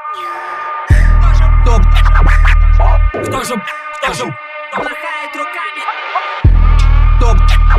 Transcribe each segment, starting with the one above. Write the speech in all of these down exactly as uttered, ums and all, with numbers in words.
Топ. Кто же, кто же махает руками? Топ.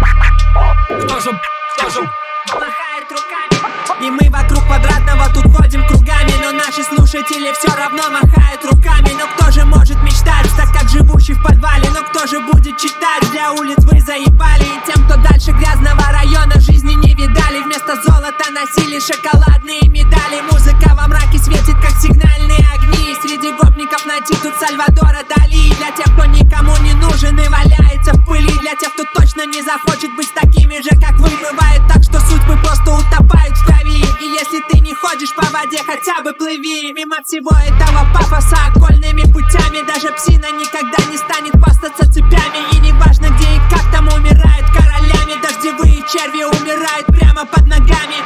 Кто же, кто же Махает руками. И мы вокруг квадратного тут ходим кругами, но наши слушатели все равно махают руками. Но кто же может мечтать, так как живущий в подвале? Но кто же будет читать? Для улиц вы заебали. И тем, кто дальше грязного района, жизни не видали. Вместо золота носили шоколадные медали. Музыка во мраке светит, как сигнальные огни. Среди гопников найти тут Сальвадора Дали. Для тех, кто никому не нужен и валяется в пыли. Для тех, кто точно не захочет быть такими же, как вы. Бывает так, что судьбы просто утопают в крови. И если ты не ходишь по воде, хотя бы плыви. Мимо всего этого пафоса окольными путями. Даже псина никогда не станет хвастаться цепями. И не важно где и как там умирают королями. Дождевые черви умирают прямо под ногами.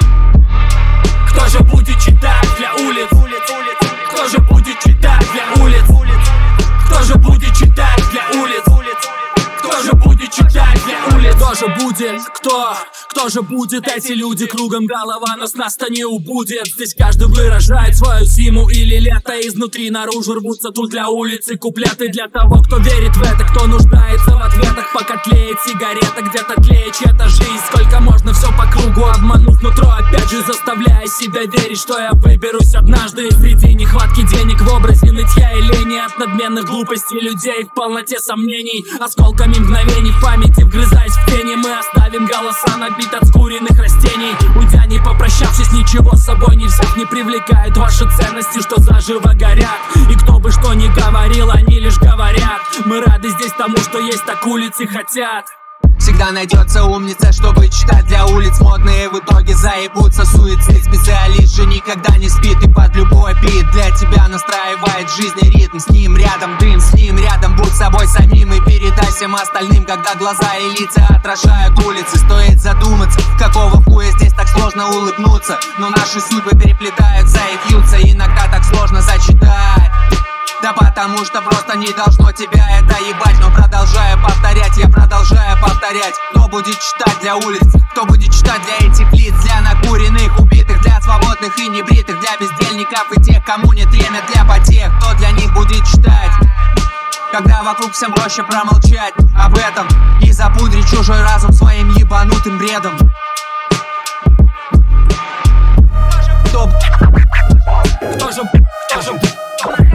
Кто же будет читать для улиц? Кто же будет читать для улиц? Кто же будет читать для улиц? Кто же будет читать для улиц? Кто же будет? Кто? Кто же будет? Эти люди кругом голова, но с нас-то не убудет. Здесь каждый выражает свою зиму или лето. Изнутри наружу рвутся тут для улицы куплеты. Для того, кто верит в это, кто нуждается в ответах. Пока тлеет сигарета, где-то тлеет чья-то жизнь. Сколько можно все по кругу, обманув нутро, опять же заставляя себя верить, что я выберусь однажды. Среди нехватки денег в образе нытья и лени, от надменных глупостей людей в полноте сомнений. Осколками мгновений в памяти, вгрызаясь в тени, мы оставим голоса набит от скуренных растений. Уйдя, не попрощавшись, ничего с собой не взяв, не привлекают ваши ценности, что заживо горят. И кто бы что ни говорил, они лишь говорят. Мы рады здесь тому, что есть, так улицы хотят. Всегда найдется умница, чтобы читать для улиц. Модные в итоге заебутся. Суицид специалист же никогда не спит. И под любой бит для тебя настраивает жизнь ритм. С ним рядом дым, с ним рядом будь собой самим. И передай всем остальным, когда глаза и лица отражают улицы. Стоит задуматься, какого хуя здесь так сложно улыбнуться. Но наши судьбы переплетаются и вьются. Иногда так сложно зачитать. Да потому что просто не должно тебя это ебать. Но продолжаю повторять, я продолжаю повторять. Кто будет читать для улиц? Кто будет читать для этих лиц? Для накуренных, убитых, для свободных и небритых, для бездельников и тех, кому нет время для потех. Кто для них будет читать? Когда вокруг всем проще промолчать об этом и запудрить чужой разум своим ебанутым бредом. Кто же, кто же